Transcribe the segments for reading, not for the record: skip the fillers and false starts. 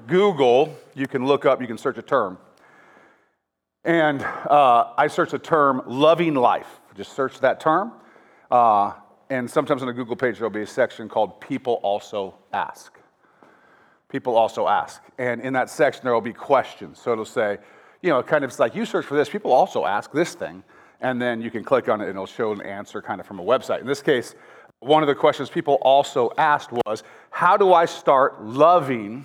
Google, you can search a term. And I searched the term loving life. Just search that term. And sometimes on the Google page, there'll be a section called People Also Ask. People also ask. And in that section, there will be questions. So it'll say, kind of it's like you search for this, people also ask this thing. And then you can click on it and it'll show an answer kind of from a website. In this case, one of the questions people also asked was, how do I start loving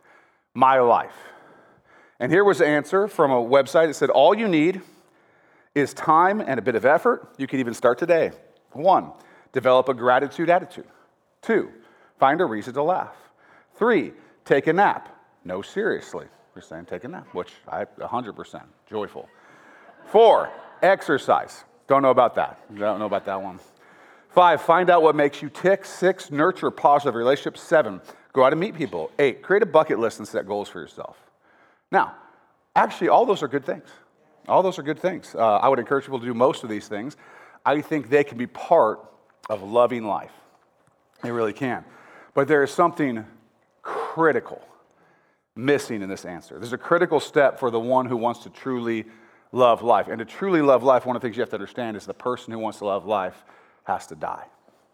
my life? And here was the answer from a website. It said, all you need is time and a bit of effort. You can even start today. 1, develop a gratitude attitude. 2, find a reason to laugh. 3, take a nap. No, seriously. We're saying take a nap, which I 100% joyful. 4, exercise. Don't know about that. Don't know about that one. 5, find out what makes you tick. 6, nurture positive relationships. 7, go out and meet people. 8, create a bucket list and set goals for yourself. Now, actually, all those are good things. All those are good things. I would encourage people to do most of these things. I think they can be part of loving life. They really can. But there is something critical missing in this answer. There's a critical step for the one who wants to truly love life. And to truly love life, one of the things you have to understand is the person who wants to love life has to die.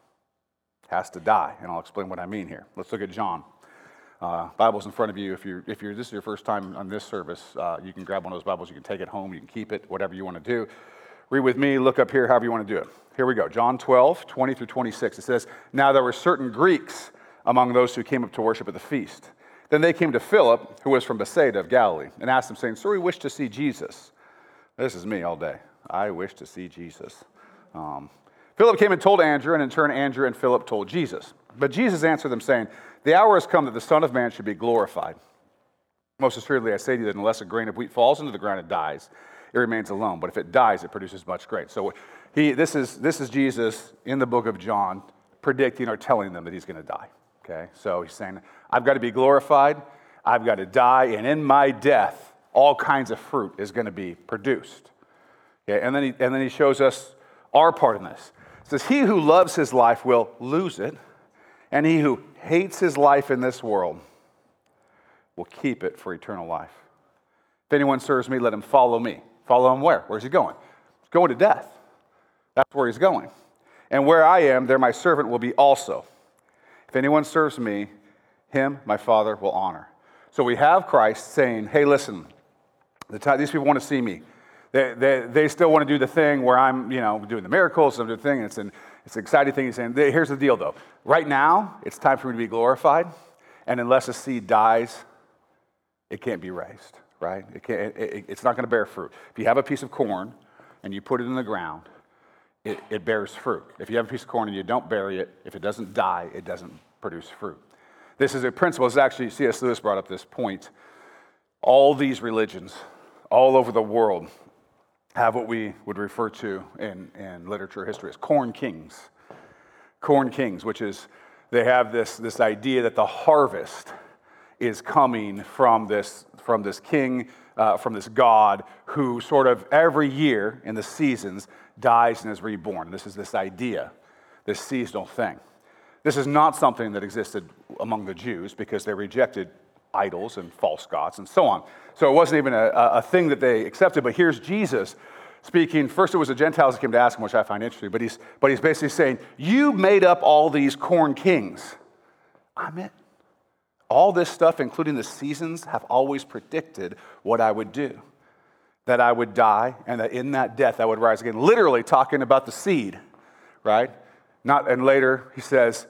Has to die. And I'll explain what I mean here. Let's look at John. Bible's in front of you. If this is your first time on this service, you can grab one of those Bibles. You can take it home. You can keep it, whatever you want to do. Read with me. Look up here, however you want to do it. Here we go. John 12, 20 through 26. It says, now there were certain Greeks among those who came up to worship at the feast. Then they came to Philip, who was from Bethsaida of Galilee, and asked him, saying, sir, we wish to see Jesus. This is me all day. I wish to see Jesus. Philip came and told Andrew, and in turn Andrew and Philip told Jesus. But Jesus answered them, saying, the hour has come that the Son of Man should be glorified. Most assuredly, I say to you that unless a grain of wheat falls into the ground and dies, it remains alone. But if it dies, it produces much grain. So this is Jesus in the book of John predicting or telling them that he's going to die. Okay, so he's saying, I've got to be glorified, I've got to die, and in my death, all kinds of fruit is going to be produced. Okay, and then he shows us our part in this. It says, he who loves his life will lose it, and he who hates his life in this world will keep it for eternal life. If anyone serves me, let him follow me. Follow him where? Where's he going? He's going to death. That's where he's going. And where I am, there my servant will be also. If anyone serves me, him my Father will honor. So we have Christ saying, hey, listen, these people want to see me. They still want to do the thing where I'm, doing the miracles, I'm doing the thing, and it's an exciting thing. He's saying, here's the deal, though. Right now, it's time for me to be glorified, and unless a seed dies, it can't be raised, right? It's not going to bear fruit. If you have a piece of corn and you put it in the ground, it bears fruit. If you have a piece of corn and you don't bury it, if it doesn't die, it doesn't produce fruit. This is a principle. It's actually, C.S. Lewis brought up this point. All these religions, all over the world, have what we would refer to in literature history as corn kings. Corn kings, which is, they have this idea that the harvest is coming from this king, from this God who sort of every year in the seasons dies and is reborn. This is this idea, this seasonal thing. This is not something that existed among the Jews because they rejected idols and false gods and so on. So it wasn't even a thing that they accepted, but here's Jesus speaking. First it was the Gentiles that came to ask him, which I find interesting, but he's basically saying, you made up all these corn kings. I'm it. All this stuff, including the seasons, have always predicted what I would do. That I would die, and that in that death I would rise again. Literally talking about the seed, right? And later he says,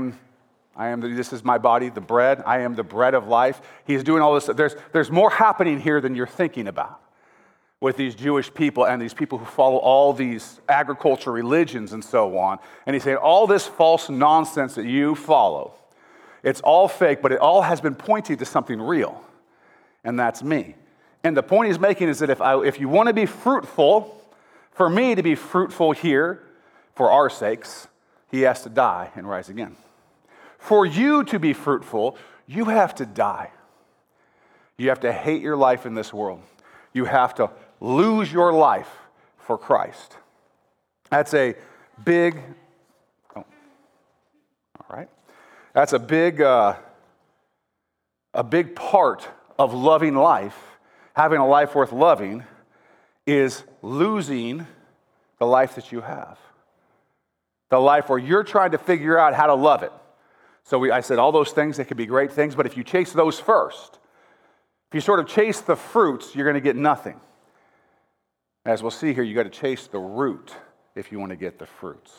this is my body, the bread. I am the bread of life. He's doing all this. There's more happening here than you're thinking about with these Jewish people and these people who follow all these agriculture religions and so on. And he's saying all this false nonsense that you follow, it's all fake, but it all has been pointing to something real, and that's me. And the point he's making is that if you want to be fruitful, for me to be fruitful here, for our sakes, he has to die and rise again. For you to be fruitful, you have to die. You have to hate your life in this world. You have to lose your life for Christ. That's a big, all right. That's a big a big part of loving life, having a life worth loving, is losing the life that you have. The life where you're trying to figure out how to love it. So I said all those things, they could be great things, but if you chase those first, if you sort of chase the fruits, you're going to get nothing. As we'll see here, you got to chase the root if you want to get the fruits.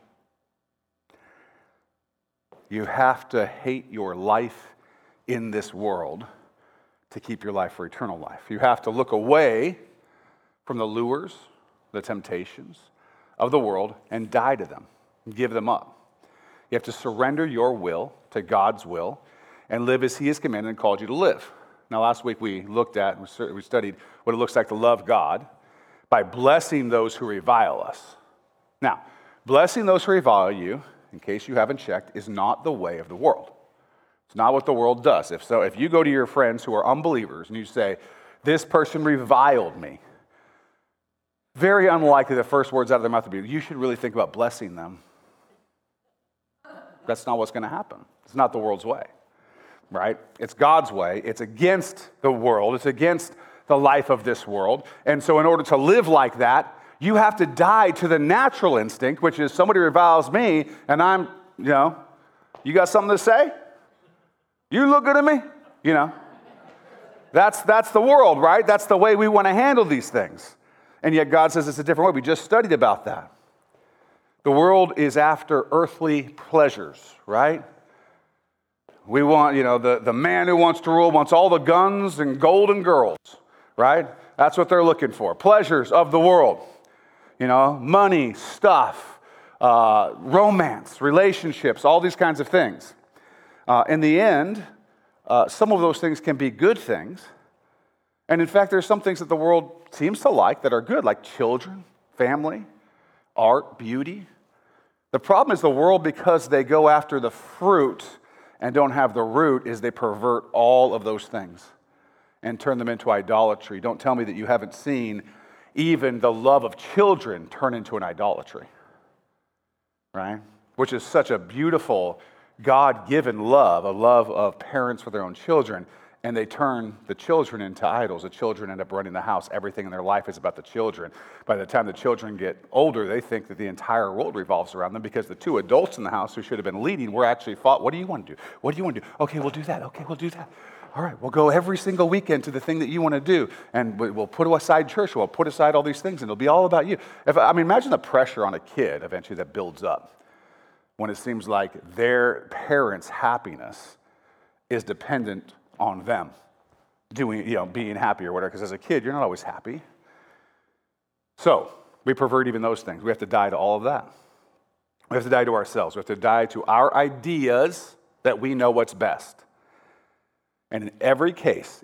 You have to hate your life in this world to keep your life for eternal life. You have to look away from the lures, the temptations of the world, and die to them, and give them up. You have to surrender your will to God's will and live as He has commanded and called you to live. Now, last week we looked at, we studied what it looks like to love God by blessing those who revile us. Now, blessing those who revile you, in case you haven't checked, is not the way of the world. It's not what the world does. If you go to your friends who are unbelievers and you say, this person reviled me, very unlikely the first words out of their mouth would be, you should really think about blessing them. That's not what's going to happen. It's not the world's way, right? It's God's way. It's against the world. It's against the life of this world. And so in order to live like that, you have to die to the natural instinct, which is somebody reviles me and I'm, you got something to say? You look good at me? That's the world, right? That's the way we want to handle these things. And yet God says it's a different way. We just studied about that. The world is after earthly pleasures, right? We want, the man who wants to rule wants all the guns and golden girls, right? That's what they're looking for. Pleasures of the world. Money, stuff, romance, relationships, all these kinds of things. In the end, some of those things can be good things. And in fact, there's some things that the world seems to like that are good, like children, family, art, beauty. The problem is the world, because they go after the fruit and don't have the root, is they pervert all of those things and turn them into idolatry. Don't tell me that you haven't seen even the love of children turn into an idolatry, right? Which is such a beautiful, God-given love, a love of parents for their own children. And they turn the children into idols. The children end up running the house. Everything in their life is about the children. By the time the children get older, they think that the entire world revolves around them because the two adults in the house who should have been leading were actually fought. What do you want to do? What do you want to do? Okay, we'll do that. Okay, we'll do that. All right, we'll go every single weekend to the thing that you want to do. And we'll put aside church. We'll put aside all these things, and it'll be all about you. Imagine the pressure on a kid eventually that builds up when it seems like their parents' happiness is dependent on them being happy or whatever, because as a kid, you're not always happy. So we pervert even those things. We have to die to all of that. We have to die to ourselves. We have to die to our ideas that we know what's best. And in every case,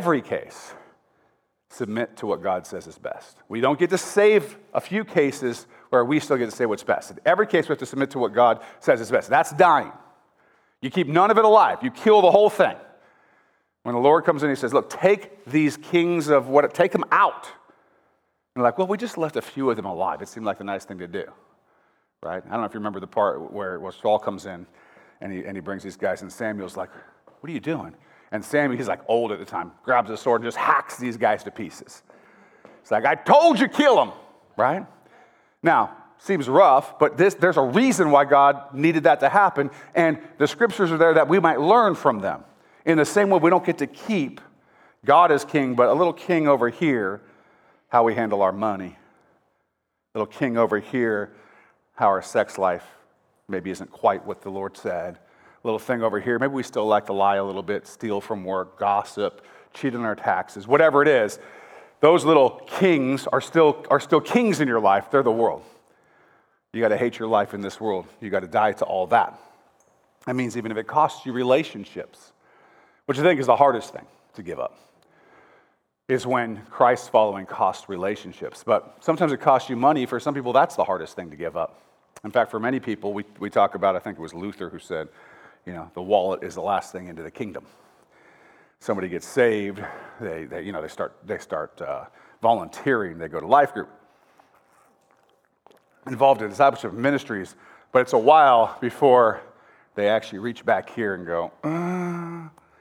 submit to what God says is best. We don't get to save a few cases where we still get to say what's best. In every case, we have to submit to what God says is best. That's dying. You keep none of it alive. You kill the whole thing. When the Lord comes in, He says, look, take these kings of take them out. And like, well, we just left a few of them alive. It seemed like the nice thing to do, right? I don't know if you remember the part where Saul comes in and he brings these guys, and Samuel's like, what are you doing? And Samuel, he's like old at the time, grabs a sword and just hacks these guys to pieces. It's like, I told you, kill them, right? Now, seems rough, but there's a reason why God needed that to happen, and the scriptures are there that we might learn from them. In the same way, we don't get to keep God as king, but a little king over here, how we handle our money. A little king over here, how our sex life maybe isn't quite what the Lord said. A little thing over here, maybe we still like to lie a little bit, steal from work, gossip, cheat on our taxes, whatever it is. Those little kings are still kings in your life. They're the world. You got to hate your life in this world. You got to die to all that. That means even if it costs you relationships, which I think is the hardest thing to give up, is when Christ following costs relationships. But sometimes it costs you money. For some people, that's the hardest thing to give up. In fact, for many people, we talk about, I think it was Luther who said, the wallet is the last thing into the kingdom. Somebody gets saved, they start volunteering, they go to life group, involved in discipleship ministries, but it's a while before they actually reach back here and go,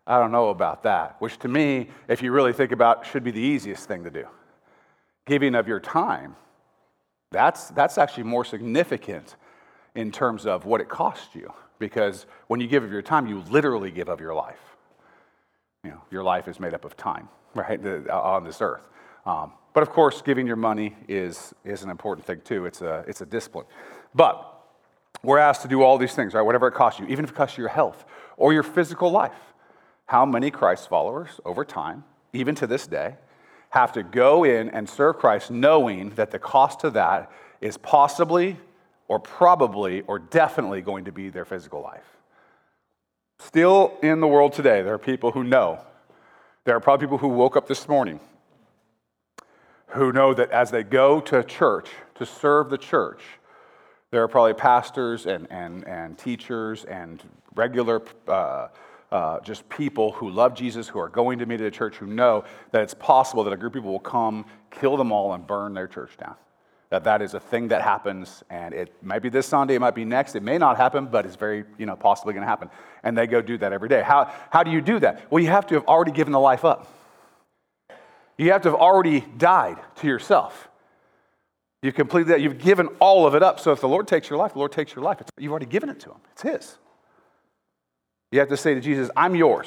I don't know about that, which to me, if you really think about, should be the easiest thing to do. Giving of your time, that's actually more significant in terms of what it costs you, because when you give of your time, you literally give of your life. Your life is made up of time, right, on this earth. But of course, giving your money is an important thing too. It's a discipline. But we're asked to do all these things, right? Whatever it costs you, even if it costs you your health or your physical life. How many Christ followers over time, even to this day, have to go in and serve Christ knowing that the cost to that is possibly or probably or definitely going to be their physical life? Still in the world today, there are people who know. There are probably people who woke up this morning who know that as they go to church, to serve the church, there are probably pastors and teachers and regular just people who love Jesus, who are going to meet at a church, who know that it's possible that a group of people will come, kill them all, and burn their church down. That is a thing that happens, and it might be this Sunday, it might be next, it may not happen, but it's very, possibly going to happen. And they go do that every day. How do you do that? Well, you have to have already given the life up. You have to have already died to yourself. You've completed that. You've given all of it up. So if the Lord takes your life, the Lord takes your life. You've already given it to him. It's his. You have to say to Jesus, I'm yours.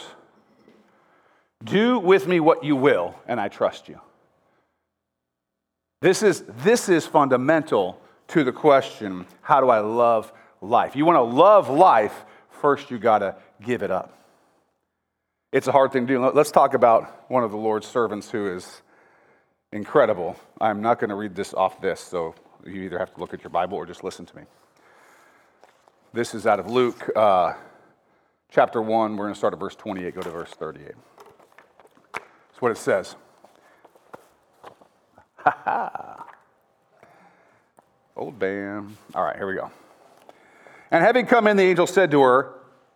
Do with me what you will, and I trust you. This is fundamental to the question, how do I love life? You want to love life, first you got to give it up. It's a hard thing to do. Let's talk about one of the Lord's servants who is incredible. I'm not going to read this off this, so you either have to look at your Bible or just listen to me. This is out of Luke chapter 1. We're going to start at verse 28, go to verse 38. That's what it says. Old Bam. All right, here we go. And having come in, the angel said to her,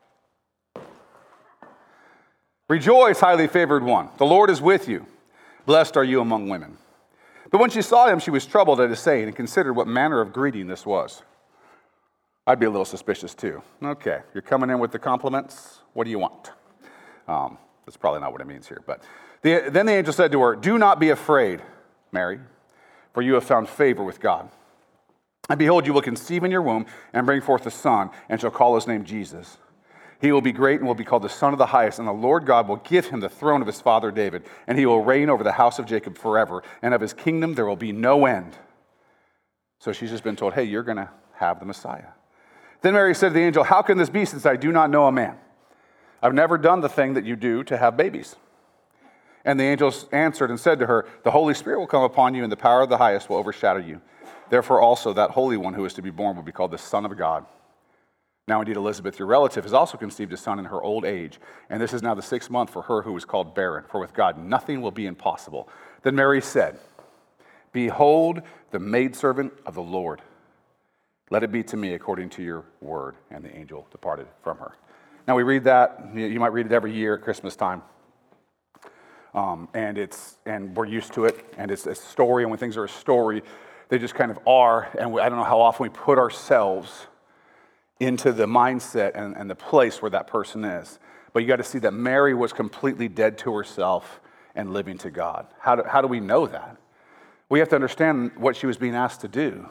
Rejoice, highly favored one. The Lord is with you. Blessed are you among women. But when she saw him, she was troubled at his saying and considered what manner of greeting this was. I'd be a little suspicious too. Okay, you're coming in with the compliments. What do you want? That's probably not what it means here. But then the angel said to her, Do not be afraid, Mary, for you have found favor with God. And behold, you will conceive in your womb and bring forth a son, and shall call his name Jesus. He will be great and will be called the Son of the Highest, and the Lord God will give him the throne of his father David, and he will reign over the house of Jacob forever, and of his kingdom there will be no end. So she's just been told, hey, you're going to have the Messiah. Then Mary said to the angel, How can this be, since I do not know a man? I've never done the thing that you do to have babies. And the angel answered and said to her, The Holy Spirit will come upon you, and the power of the Highest will overshadow you. Therefore also that Holy One who is to be born will be called the Son of God. Now indeed Elizabeth, your relative, has also conceived a son in her old age, and this is now the 6th month for her who is called barren, for with God nothing will be impossible. Then Mary said, Behold the maidservant of the Lord. Let it be to me according to your word. And the angel departed from her. Now we read that, you might read it every year at Christmas time. And we're used to it, and it's a story, and when things are a story, they just kind of are, and I don't know how often we put ourselves into the mindset and the place where that person is. But you got to see that Mary was completely dead to herself and living to God. How do we know that? We have to understand what she was being asked to do.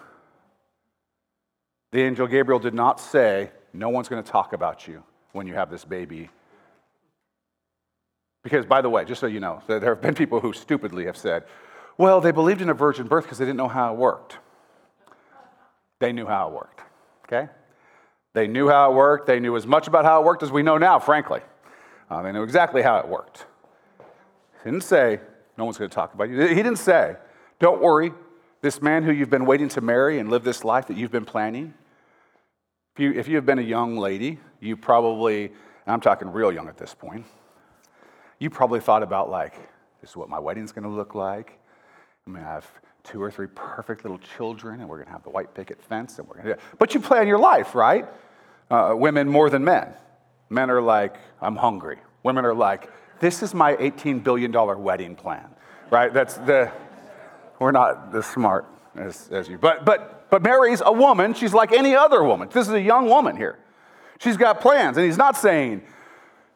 The angel Gabriel did not say, no one's going to talk about you when you have this baby. Because, by the way, just so you know, there have been people who stupidly have said, well, they believed in a virgin birth because they didn't know how it worked. They knew how it worked, okay? They knew how it worked. They knew as much about how it worked as we know now, frankly. They knew exactly how it worked. He didn't say, no one's going to talk about you. He didn't say, don't worry, this man who you've been waiting to marry and live this life that you've been planning, if you have been a young lady, you probably, and I'm talking real young at this point, you probably thought about this is what my wedding's going to look like. I'm going to have 2 or 3 perfect little children, and we're going to have the white picket fence, and we're going to do it. But you plan your life, right? Women more than men. Men are like, I'm hungry. Women are like, this is my $18 billion wedding plan, right? We're not as smart as you. But Mary's a woman. She's like any other woman. This is a young woman here. She's got plans, and he's not saying,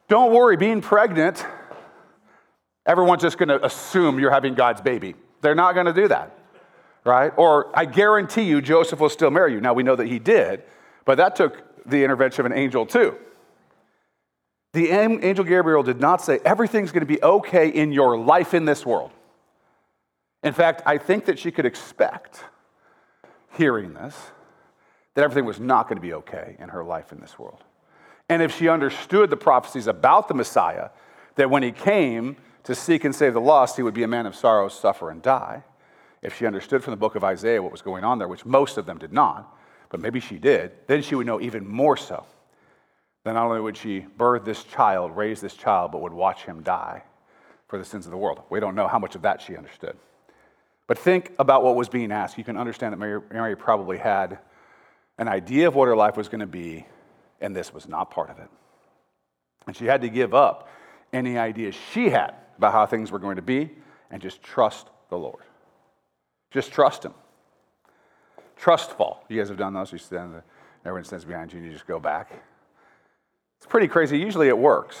Don't worry, being pregnant, everyone's just going to assume you're having God's baby. They're not going to do that, right? Or I guarantee you Joseph will still marry you. Now, we know that he did, but that took the intervention of an angel too. The angel Gabriel did not say everything's going to be okay in your life in this world. In fact, I think that she could expect, hearing this, that everything was not going to be okay in her life in this world. And if she understood the prophecies about the Messiah, that when he came to seek and save the lost, he would be a man of sorrows, suffer, and die. If she understood from the book of Isaiah what was going on there, which most of them did not, but maybe she did, then she would know even more so. Then not only would she birth this child, raise this child, but would watch him die for the sins of the world. We don't know how much of that she understood. But think about what was being asked. You can understand that Mary probably had an idea of what her life was going to be, and this was not part of it. And she had to give up any ideas she had about how things were going to be and just trust the Lord. Just trust him. Trust fall. You guys have done those. You stand there, everyone stands behind you, and you just go back. It's pretty crazy. Usually it works.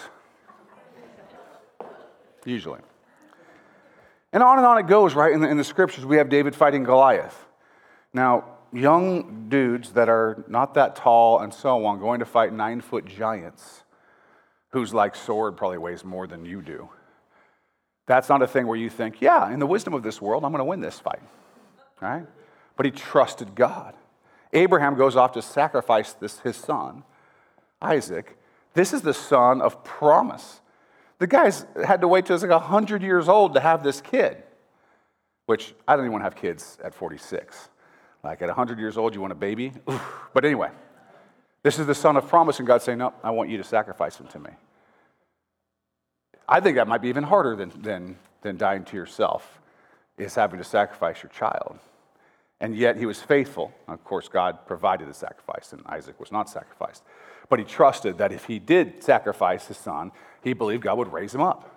Usually. And on it goes, right? In the scriptures, we have David fighting Goliath. Now, young dudes that are not that tall and so on going to fight 9-foot giants whose like sword probably weighs more than you do. That's not a thing where you think, yeah, in the wisdom of this world, I'm going to win this fight, right? But he trusted God. Abraham goes off to sacrifice his son, Isaac. This is the son of promise. The guy's had to wait till he's like 100 years old to have this kid, which I don't even want to have kids at 46. Like at 100 years old, you want a baby? Oof. But anyway, this is the son of promise, and God's saying, no, I want you to sacrifice him to me. I think that might be even harder than dying to yourself, is having to sacrifice your child. And yet he was faithful. Of course, God provided the sacrifice, and Isaac was not sacrificed. But he trusted that if he did sacrifice his son, he believed God would raise him up.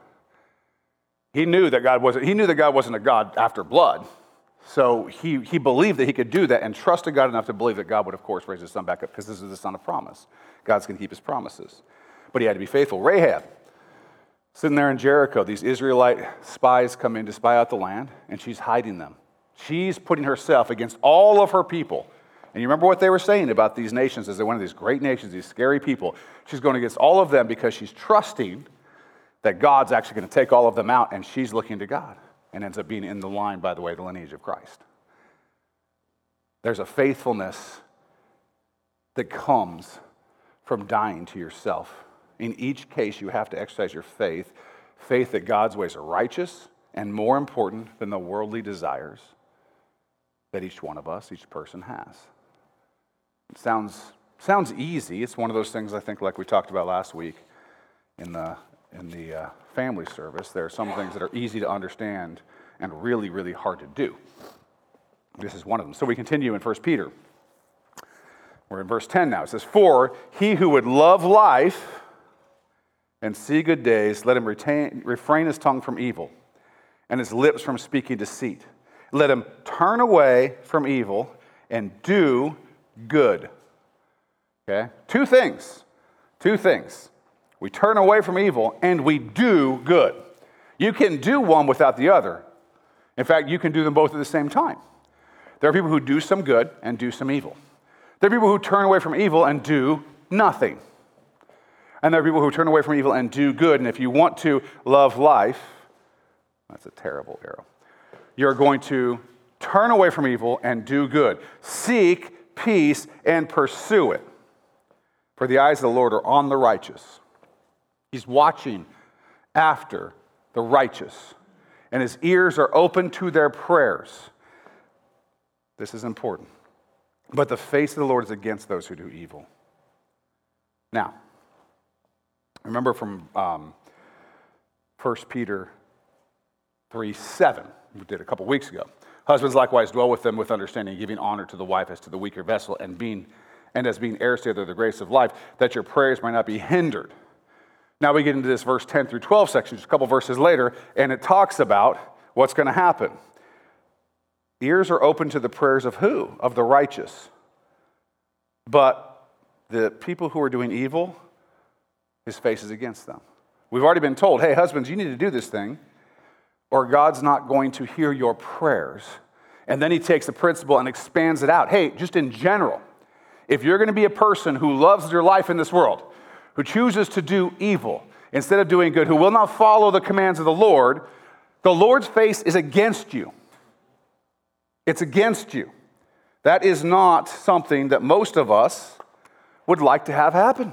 He knew that God wasn't a God after blood. So he believed that he could do that and trusted God enough to believe that God would, of course, raise his son back up because this is the son of promise. God's going to keep his promises. But he had to be faithful. Rahab, sitting there in Jericho, these Israelite spies come in to spy out the land, and she's hiding them. She's putting herself against all of her people. And you remember what they were saying about these nations as they're one of these great nations, these scary people. She's going against all of them because she's trusting that God's actually going to take all of them out, and she's looking to God. And ends up being in the line, by the way, the lineage of Christ. There's a faithfulness that comes from dying to yourself. In each case, you have to exercise your faith that God's ways are righteous and more important than the worldly desires that each one of us, each person has. It sounds easy. It's one of those things, I think, like we talked about last week in the family service. There are some things that are easy to understand and really, really hard to do. This is one of them. So we continue in 1 Peter. We're in verse 10 now. It says, "For he who would love life and see good days, let him refrain his tongue from evil and his lips from speaking deceit. Let him turn away from evil and do good." Okay? Two things. We turn away from evil and we do good. You can do one without the other. In fact, you can do them both at the same time. There are people who do some good and do some evil. There are people who turn away from evil and do nothing. And there are people who turn away from evil and do good. And if you want to love life, that's a terrible arrow. You're going to turn away from evil and do good. Seek peace and pursue it. For the eyes of the Lord are on the righteous. He's watching after the righteous, and his ears are open to their prayers. This is important. But the face of the Lord is against those who do evil. Now, remember from 1 Peter 3:7, we did a couple weeks ago. "Husbands likewise dwell with them with understanding, giving honor to the wife as to the weaker vessel, and as being heirs together of the grace of life, that your prayers might not be hindered." Now we get into this verse 10 through 12 section, just a couple verses later, and it talks about what's going to happen. Ears are open to the prayers of who? Of the righteous. But the people who are doing evil, his face is against them. We've already been told, hey, husbands, you need to do this thing, or God's not going to hear your prayers. And then he takes the principle and expands it out. Hey, just in general, if you're going to be a person who loves your life in this world, who chooses to do evil instead of doing good, who will not follow the commands of the Lord's face is against you. It's against you. That is not something that most of us would like to have happen.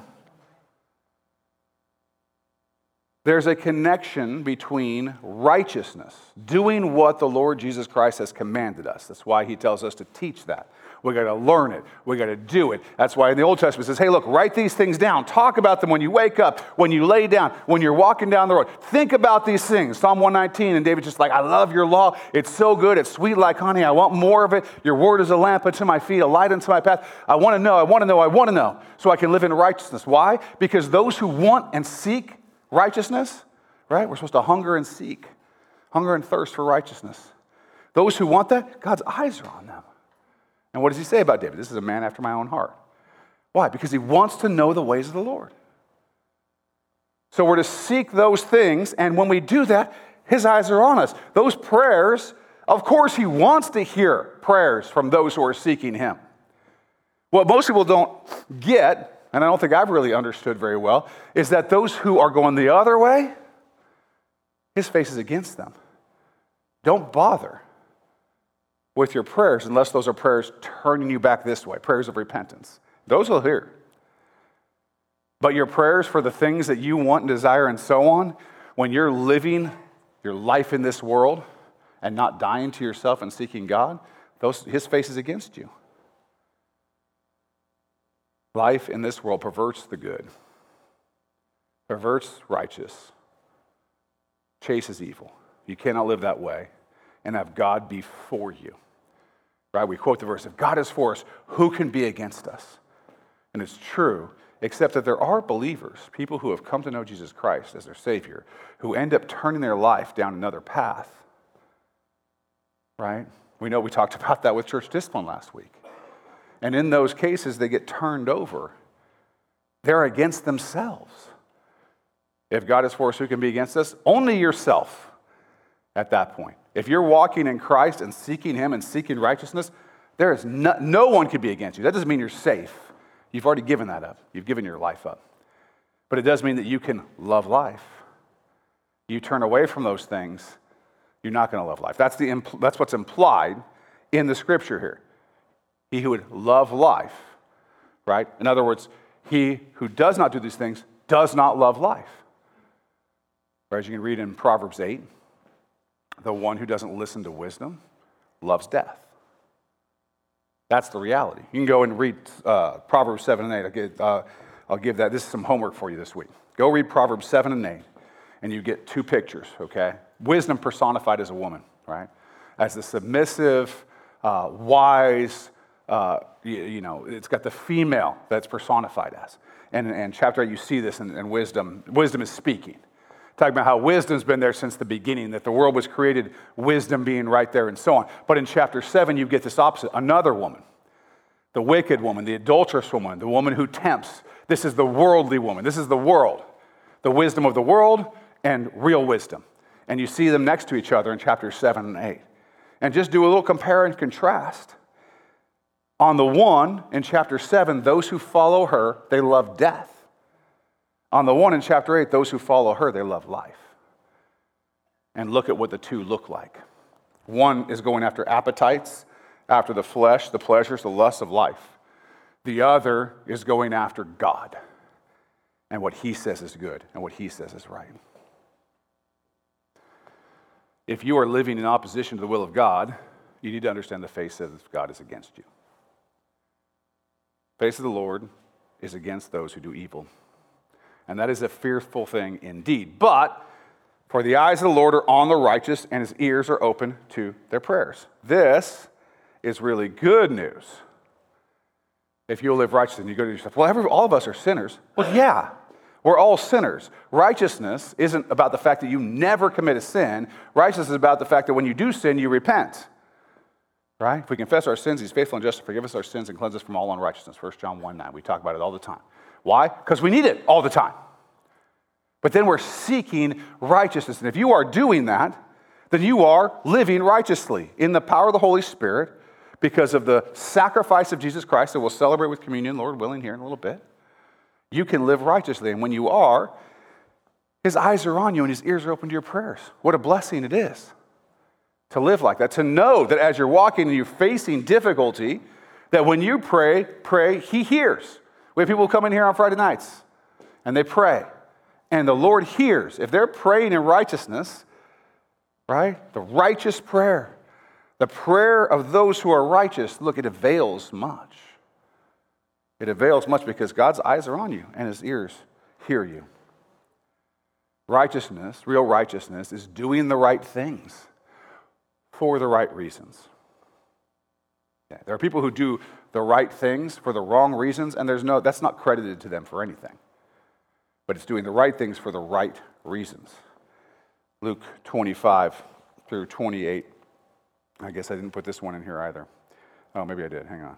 There's a connection between righteousness, doing what the Lord Jesus Christ has commanded us. That's why he tells us to teach that. We got to learn it. We got to do it. That's why in the Old Testament it says, hey, look, write these things down. Talk about them when you wake up, when you lay down, when you're walking down the road. Think about these things. Psalm 119, and David's just like, I love your law. It's so good. It's sweet like honey. I want more of it. Your word is a lamp unto my feet, a light unto my path. I want to know, so I can live in righteousness. Why? Because those who want and seek righteousness, right? We're supposed to hunger and seek, hunger and thirst for righteousness. Those who want that, God's eyes are on them. And what does he say about David? This is a man after my own heart. Why? Because he wants to know the ways of the Lord. So we're to seek those things, and when we do that, his eyes are on us. Those prayers, of course, he wants to hear prayers from those who are seeking him. What most people don't get, and I don't think I've really understood very well, is that those who are going the other way, his face is against them. Don't bother with your prayers unless those are prayers turning you back this way, prayers of repentance. Those will hear. But your prayers for the things that you want and desire and so on, when you're living your life in this world and not dying to yourself and seeking God, his face is against you. Life in this world perverts the good, perverts righteous, chases evil. You cannot live that way and have God be for you. Right? We quote the verse, if God is for us, who can be against us? And it's true, except that there are believers, people who have come to know Jesus Christ as their Savior, who end up turning their life down another path. Right? We talked about that with church discipline last week. And in those cases, they get turned over. They're against themselves. If God is for us, who can be against us? Only yourself at that point. If you're walking in Christ and seeking him and seeking righteousness, there is no one can be against you. That doesn't mean you're safe. You've already given that up. You've given your life up. But it does mean that you can love life. You turn away from those things, you're not going to love life. That's what's implied in the scripture here. He who would love life, right? In other words, he who does not do these things does not love life. Or as you can read in Proverbs 8, the one who doesn't listen to wisdom loves death. That's the reality. You can go and read Proverbs 7 and 8. I'll give that. This is some homework for you this week. Go read Proverbs 7 and 8, and you get two pictures, okay? Wisdom personified as a woman, right? As the submissive, wise, it's got the female that's personified as. And in chapter 8, you see this in wisdom. Wisdom is speaking. Talking about how wisdom's been there since the beginning, that the world was created, wisdom being right there and so on. But in chapter 7, you get this opposite. Another woman, the wicked woman, the adulterous woman, the woman who tempts. This is the worldly woman. This is the world. The wisdom of the world and real wisdom. And you see them next to each other in chapters 7 and 8. And just do a little compare and contrast. On the one, in chapter 7, those who follow her, they love death. On the one in chapter 8, those who follow her, they love life. And look at what the two look like. One is going after appetites, after the flesh, the pleasures, the lusts of life. The other is going after God and what he says is good and what he says is right. If you are living in opposition to the will of God, you need to understand the face of God is against you. The face of the Lord is against those who do evil. And that is a fearful thing indeed. But for the eyes of the Lord are on the righteous, and his ears are open to their prayers. This is really good news. If you'll live righteously, and you go to yourself, well, all of us are sinners. Well, yeah, we're all sinners. Righteousness isn't about the fact that you never commit a sin. Righteousness is about the fact that when you do sin, you repent. Right? If we confess our sins, he's faithful and just to forgive us our sins and cleanse us from all unrighteousness. 1 John 1:9. We talk about it all the time. Why? Because we need it all the time. But then we're seeking righteousness. And if you are doing that, then you are living righteously in the power of the Holy Spirit because of the sacrifice of Jesus Christ that we'll celebrate with communion, Lord willing, here in a little bit. You can live righteously. And when you are, his eyes are on you and his ears are open to your prayers. What a blessing it is to live like that, to know that as you're walking and you're facing difficulty, that when you pray, he hears. We have people come in here on Friday nights and they pray. And the Lord hears. If they're praying in righteousness, right? The righteous prayer, the prayer of those who are righteous, look, it avails much. It avails much because God's eyes are on you and his ears hear you. Righteousness, real righteousness, is doing the right things for the right reasons. Yeah, there are people who do the right things for the wrong reasons, and that's not credited to them for anything. But it's doing the right things for the right reasons. Luke 25 through 28. I guess I didn't put this one in here either. Oh, maybe I did. Hang on.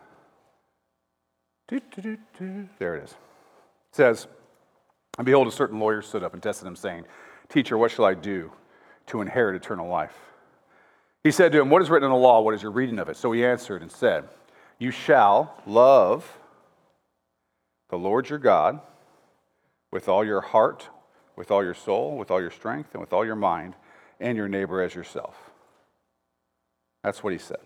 There it is. It says, "And behold, a certain lawyer stood up and tested him, saying, 'Teacher, what shall I do to inherit eternal life?' He said to him, 'What is written in the law? What is your reading of it?' So he answered and said, 'You shall love the Lord your God with all your heart, with all your soul, with all your strength, and with all your mind, and your neighbor as yourself.'" That's what he said.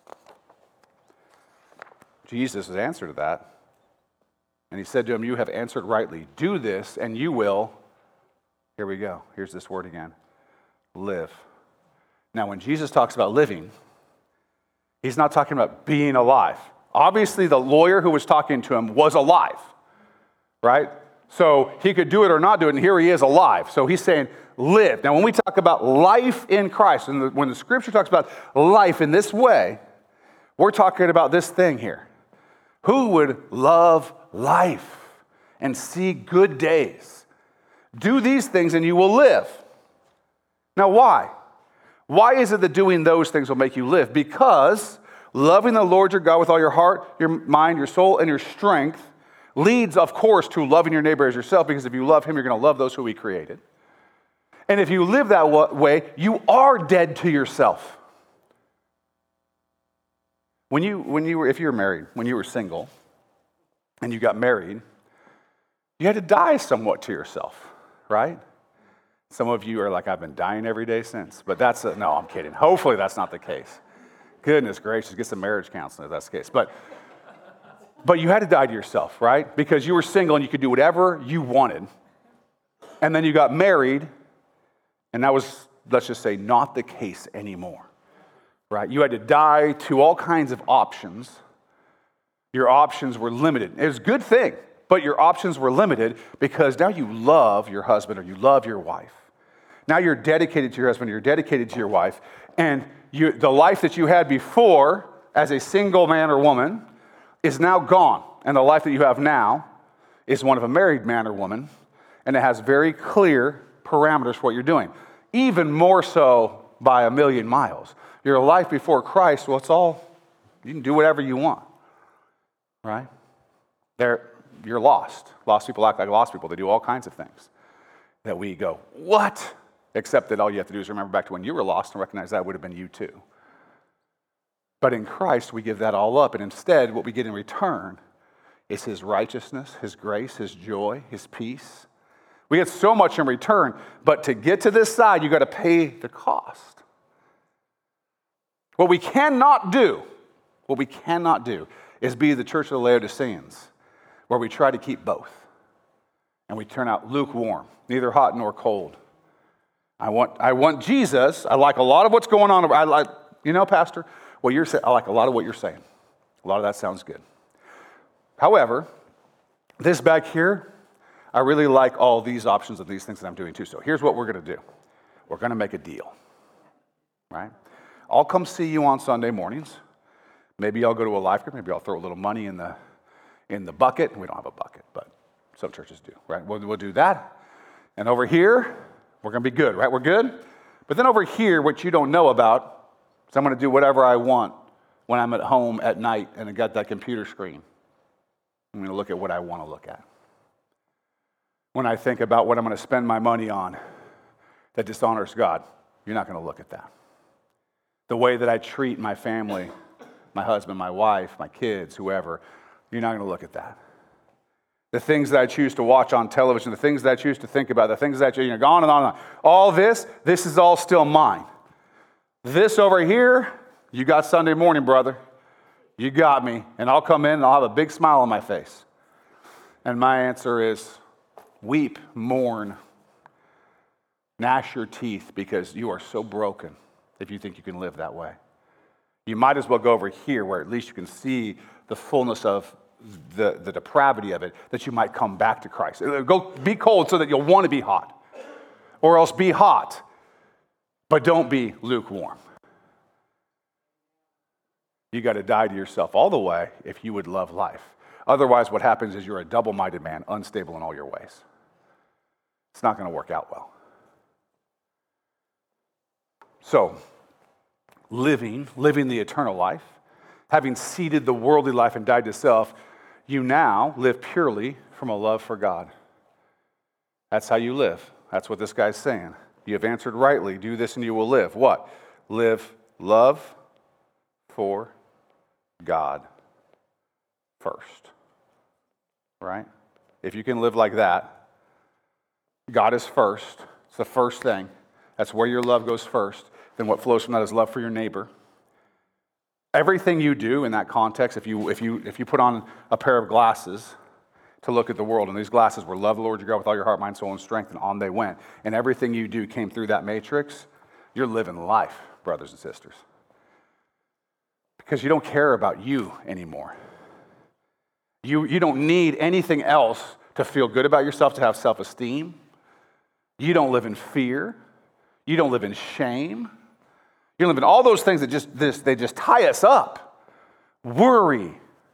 Jesus' answer to that, and he said to him, "You have answered rightly. Do this, and you will," here we go, here's this word again, "live." Now, when Jesus talks about living, he's not talking about being alive. Obviously, the lawyer who was talking to him was alive, right? So he could do it or not do it, and here he is alive. So he's saying, live. Now, when we talk about life in Christ, and when the scripture talks about life in this way, we're talking about this thing here. Who would love life and see good days? Do these things and you will live. Now, why? Why is it that doing those things will make you live? Because loving the Lord your God with all your heart, your mind, your soul, and your strength leads, of course, to loving your neighbor as yourself, because if you love him, you're going to love those who he created. And if you live that way, you are dead to yourself. If you were married, when you were single, and you got married, you had to die somewhat to yourself, right? Some of you are like, "I've been dying every day since." But no, I'm kidding. Hopefully that's not the case. Goodness gracious, get some marriage counseling if that's the case. But you had to die to yourself, right? Because you were single and you could do whatever you wanted. And then you got married, and that was, let's just say, not the case anymore, right? You had to die to all kinds of options. Your options were limited. It was a good thing, but your options were limited because now you love your husband or you love your wife. Now you're dedicated to your husband, you're dedicated to your wife, and the life that you had before as a single man or woman is now gone. And the life that you have now is one of a married man or woman, and it has very clear parameters for what you're doing. Even more so by a million miles. Your life before Christ, well, you can do whatever you want, right? You're lost. Lost people act like lost people. They do all kinds of things that we go, what? Except that all you have to do is remember back to when you were lost and recognize that would have been you too. But in Christ, we give that all up, and instead, what we get in return is his righteousness, his grace, his joy, his peace. We get so much in return, but to get to this side, you got to pay the cost. What we cannot do is be the church of the Laodiceans, where we try to keep both, and we turn out lukewarm, neither hot nor cold. I want Jesus. I like a lot of what's going on. Pastor, what you're saying, I like a lot of what you're saying. A lot of that sounds good. However, this back here, I really like all these options and these things that I'm doing too. So here's what we're going to do. We're going to make a deal, right? I'll come see you on Sunday mornings. Maybe I'll go to a life group. Maybe I'll throw a little money in the bucket. We don't have a bucket, but some churches do, right? We'll do that. And over here, we're going to be good, right? We're good. But then over here, what you don't know about is I'm going to do whatever I want when I'm at home at night and I got that computer screen. I'm going to look at what I want to look at. when I think about what I'm going to spend my money on that dishonors God, you're not going to look at that. The way that I treat my family, my husband, my wife, my kids, whoever, you're not going to look at that. The things that I choose to watch on television, the things that I choose to think about, the things that go on and on and on. All this is all still mine. This over here, you got Sunday morning, brother. You got me. And I'll come in and I'll have a big smile on my face. And my answer is, weep, mourn, gnash your teeth because you are so broken if you think you can live that way. You might as well go over here where at least you can see the fullness of the depravity of it, that you might come back to Christ. Go be cold so that you'll want to be hot. Or else be hot, but don't be lukewarm. You got to die to yourself all the way if you would love life. Otherwise, what happens is you're a double-minded man, unstable in all your ways. It's not going to work out well. So, living the eternal life, having seeded the worldly life and died to self, you now live purely from a love for God. That's how you live. That's what this guy's saying. You have answered rightly. Do this and you will live. What? Live love for God first. Right? If you can live like that, God is first. It's the first thing. That's where your love goes first. Then what flows from that is love for your neighbor. Everything you do in that context, if you put on a pair of glasses to look at the world, and these glasses were love the Lord your God with all your heart, mind, soul, and strength, and on they went, and everything you do came through that matrix, you're living life, brothers and sisters. Because you don't care about you anymore. You don't need anything else to feel good about yourself, to have self-esteem. You don't live in fear. You don't live in shame. You don't live in all those things that they just tie us up. Worry.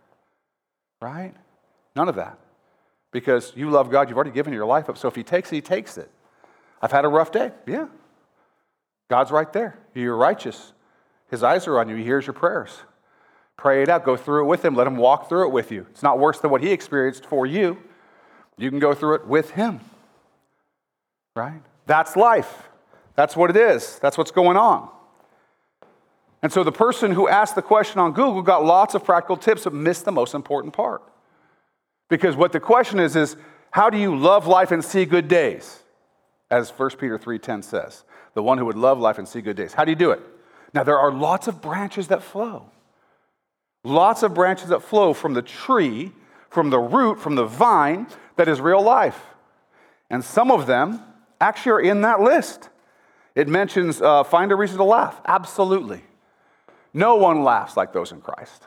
Right? None of that. Because you love God, you've already given your life up. So if he takes it, he takes it. I've had a rough day. Yeah. God's right there. You're righteous. His eyes are on you. He hears your prayers. Pray it out. Go through it with him. Let him walk through it with you. It's not worse than what he experienced for you. You can go through it with him. Right? That's life. That's what it is. That's what's going on. And so the person who asked the question on Google got lots of practical tips but missed the most important part. Because what the question is how do you love life and see good days? As 1 Peter 3:10 says, the one who would love life and see good days. How do you do it? Now, there are lots of branches that flow. Lots of branches that flow from the tree, from the root, from the vine that is real life. And some of them actually are in that list. It mentions find a reason to laugh. Absolutely. No one laughs like those in Christ.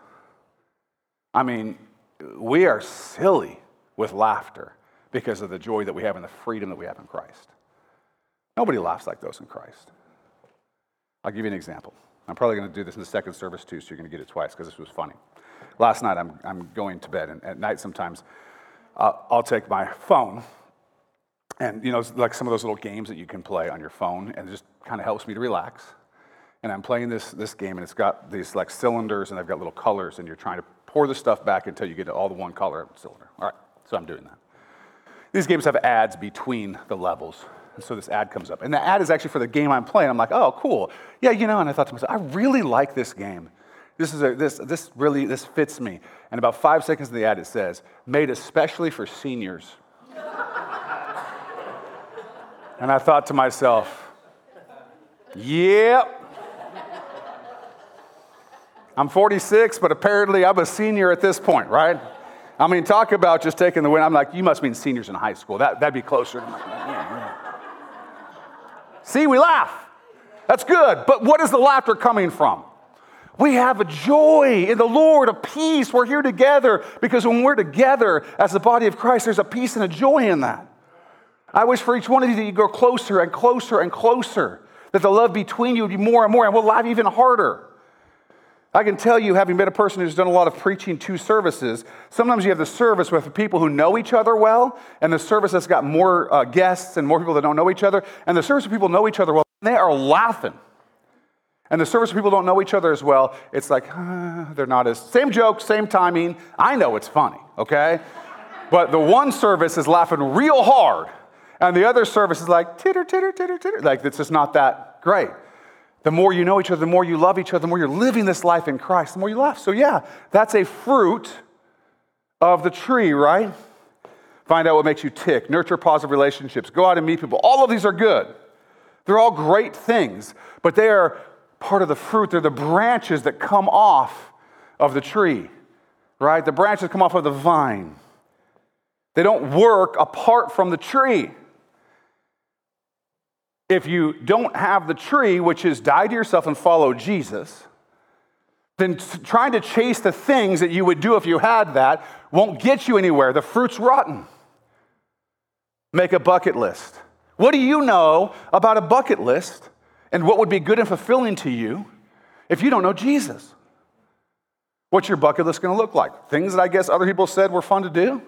I mean, we are silly with laughter because of the joy that we have and the freedom that we have in Christ. Nobody laughs like those in Christ. I'll give you an example. I'm probably going to do this in the second service too, so you're going to get it twice because this was funny. Last night I'm going to bed, and at night sometimes I'll take my phone, and like some of those little games that you can play on your phone, and it just kind of helps me to relax. And I'm playing this game, and it's got these like cylinders, and they've got little colors, and you're trying to pour the stuff back until you get all the one color cylinder. All right, so I'm doing that. These games have ads between the levels. And so this ad comes up. And the ad is actually for the game I'm playing. I'm like, oh, cool. Yeah, and I thought to myself, I really like this game. This fits me. And about 5 seconds of the ad, it says, made especially for seniors. And I thought to myself, yep. I'm 46, but apparently I'm a senior at this point, right? I mean, talk about just taking the win. I'm like, you must mean seniors in high school. That'd be closer. Yeah. See, we laugh. That's good. But what is the laughter coming from? We have a joy in the Lord, a peace. We're here together because when we're together as the body of Christ, there's a peace and a joy in that. I wish for each one of you that you go closer and closer and closer, that the love between you would be more and more, and we'll laugh even harder. I can tell you, having been a person who's done a lot of preaching to services, sometimes you have the service with people who know each other well, and the service that's got more guests and more people that don't know each other, and the service where people know each other well, they are laughing. And the service where people don't know each other as well, it's like, they're not as, same joke, same timing. I know it's funny, okay? But the one service is laughing real hard, and the other service is like, titter, titter, titter, titter. Like, it's just not that great. The more you know each other, the more you love each other, the more you're living this life in Christ, the more you laugh. So yeah, that's a fruit of the tree, right? Find out what makes you tick. Nurture positive relationships. Go out and meet people. All of these are good. They're all great things, but they are part of the fruit. They're the branches that come off of the tree, right? The branches come off of the vine. They don't work apart from the tree. If you don't have the tree, which is die to yourself and follow Jesus, then trying to chase the things that you would do if you had that won't get you anywhere. The fruit's rotten. Make a bucket list. What do you know about a bucket list and what would be good and fulfilling to you if you don't know Jesus? What's your bucket list going to look like? Things that I guess other people said were fun to do?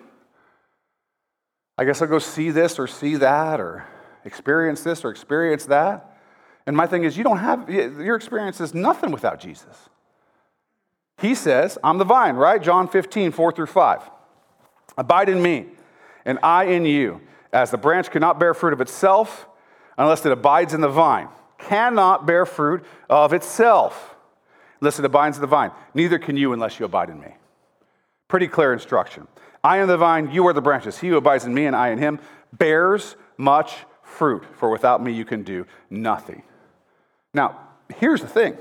I guess I'll go see this or see that or experience this or experience that. And my thing is, your experience is nothing without Jesus. He says, I'm the vine, right? John 15, 4-5. Abide in me, and I in you. As the branch cannot bear fruit of itself unless it abides in the vine. Cannot bear fruit of itself unless it abides in the vine. Neither can you unless you abide in me. Pretty clear instruction. I am the vine, you are the branches. He who abides in me and I in him bears much fruit. For without me you can do nothing. Now, here's the thing.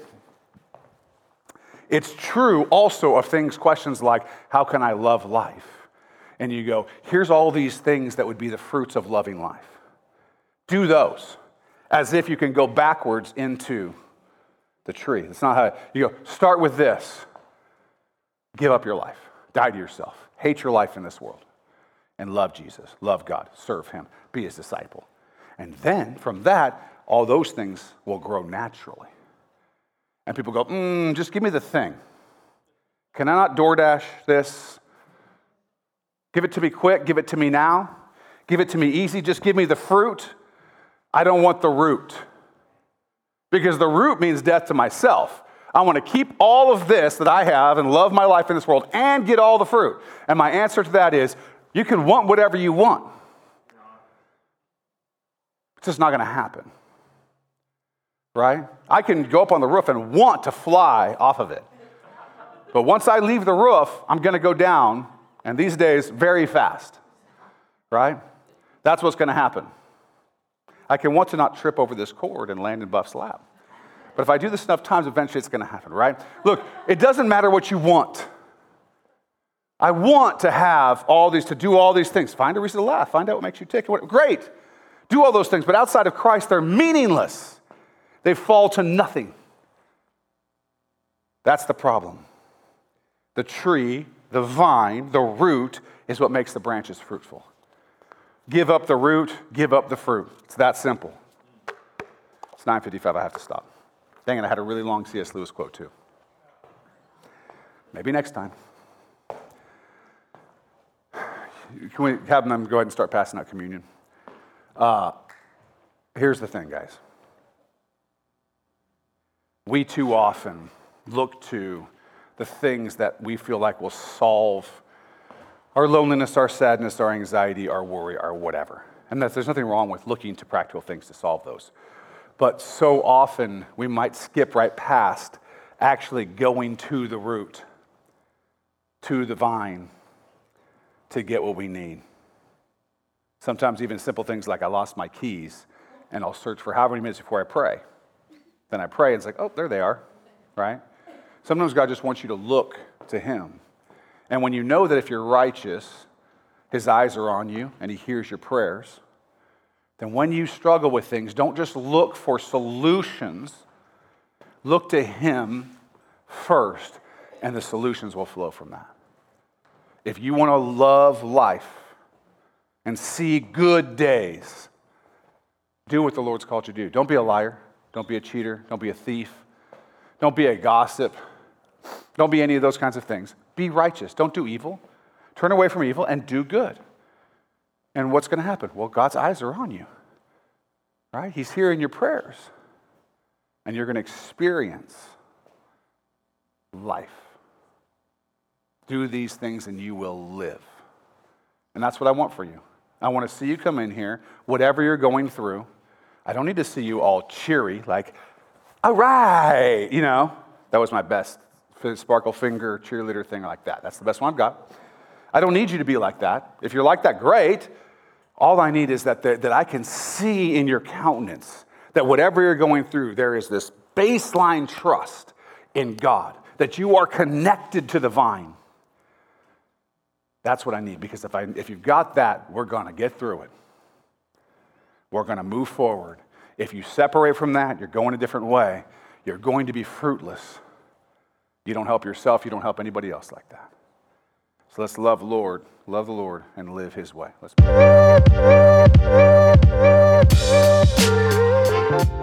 It's true also of questions like, how can I love life? And you go, here's all these things that would be the fruits of loving life. Do those as if you can go backwards into the tree. That's not how you go. Start with this. Give up your life. Die to yourself. Hate your life in this world. And love Jesus. Love God. Serve him. Be his disciple. And then from that, all those things will grow naturally. And people go, just give me the thing. Can I not DoorDash this? Give it to me quick. Give it to me now. Give it to me easy. Just give me the fruit. I don't want the root. Because the root means death to myself. I want to keep all of this that I have and love my life in this world and get all the fruit. And my answer to that is, you can want whatever you want. It's just not going to happen. Right? I can go up on the roof and want to fly off of it. But once I leave the roof, I'm going to go down, and these days, very fast. Right? That's what's going to happen. I can want to not trip over this cord and land in Buff's lap. But if I do this enough times, eventually it's going to happen, right? Look, it doesn't matter what you want. I want to have all these, to do all these things. Find a reason to laugh. Find out what makes you tick. Great. Do all those things. But outside of Christ, they're meaningless. They fall to nothing. That's the problem. The tree, the vine, the root is what makes the branches fruitful. Give up the root, give up the fruit. It's that simple. It's 9:55, I have to stop. Dang it, I had a really long C.S. Lewis quote too. Maybe next time. Can we have them go ahead and start passing out communion? Here's the thing, guys. We too often look to the things that we feel like will solve our loneliness, our sadness, our anxiety, our worry, our whatever. And there's nothing wrong with looking to practical things to solve those. But so often we might skip right past actually going to the root, to the vine, to get what we need. Sometimes even simple things like I lost my keys, and I'll search for how many minutes before I pray. Then I pray, and it's like, oh, there they are, right? Sometimes God just wants you to look to him. And when you know that if you're righteous, his eyes are on you, and he hears your prayers, then when you struggle with things, don't just look for solutions. Look to him first, and the solutions will flow from that. If you want to love life and see good days, do what the Lord's called you to do. Don't be a liar. Don't be a cheater. Don't be a thief. Don't be a gossip. Don't be any of those kinds of things. Be righteous. Don't do evil. Turn away from evil and do good. And what's going to happen? Well, God's eyes are on you. Right? He's hearing your prayers. And you're going to experience life. Do these things and you will live. And that's what I want for you. I want to see you come in here, whatever you're going through. I don't need to see you all cheery, like, all right, That was my best sparkle finger cheerleader thing like that. That's the best one I've got. I don't need you to be like that. If you're like that, great. All I need is that I can see in your countenance that whatever you're going through, there is this baseline trust in God, that you are connected to the vine. That's what I need, because if you've got that, we're going to get through it. We're going to move forward. If you separate from that, you're going a different way, you're going to be fruitless. You don't help yourself, you don't help anybody else like that. So let's love the Lord, and live his way. Let's pray.